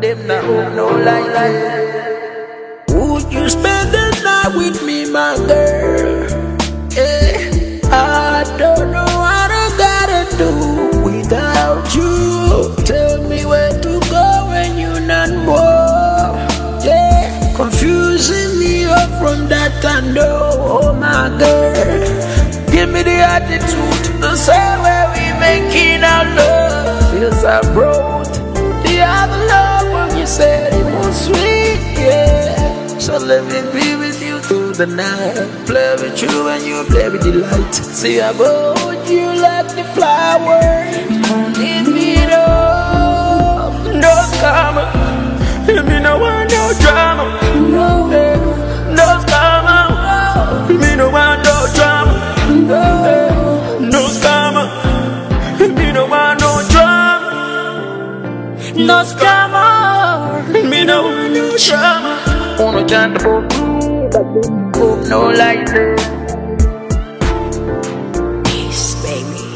them not hope no life. Would you spend the night with me, my girl? I don't know what I gotta do without you. Tell me where to go when you're not more. Yeah, confusing me up from that and oh my girl. Give me the attitude, the same way we making our love. Feels I brought the other love when you said it was sweet, yeah. So let me be with you through the night. Play with you and you play with the light. See I hold you like the flower. Leave me alone. No karma. Me no want no drama. No karma. Me no want no drama. No scammer, me no want no drama. No scammer, me no want no drama. Wanna chant about hope no light. Peace, baby.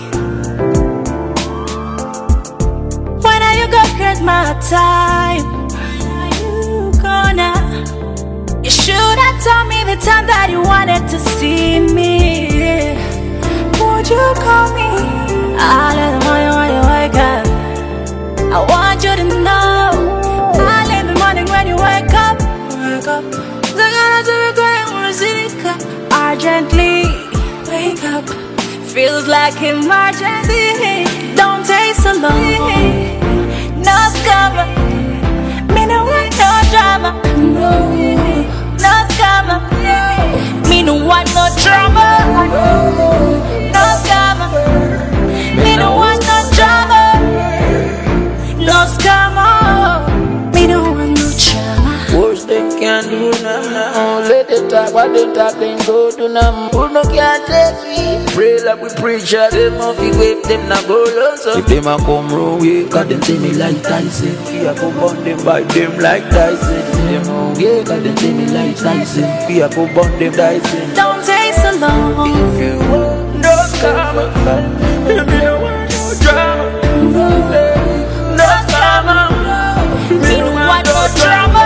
When are you gonna get my time? Are you gonna? You should have told me the time that you wanted to see me. Would you call me? Early in the morning when you wake up. I want you to know. Early in the morning when you wake up. Urgently wake up. Feels like emergency. Don't take so long. No scammer. Me no want no drama. No scammer. Me no want no drama. No scammer. Me no want no drama. No scammer. Me no want no drama. Worst they can do now. Let them talk what they talk, then go to them. Who no can't take me. Pray like we preach at them off you wave them not go lonesome. If them a come wrong way, cause them see me like Tyson. We a go burn them by them like Tyson. Them wrong way, cause them see me like Tyson. We a go burn them Tyson. Don't take so long. If you want no karma, me no want no drama. No karma, me no want no drama.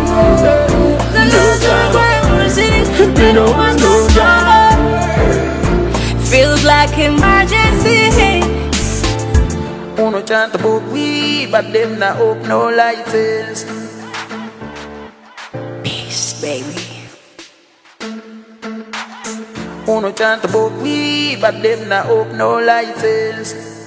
Me no want no drama. Feels like emergency. Wanna chant about we, but them not hope no license. Peace, baby. Wanna chant about we, but them not hope no license.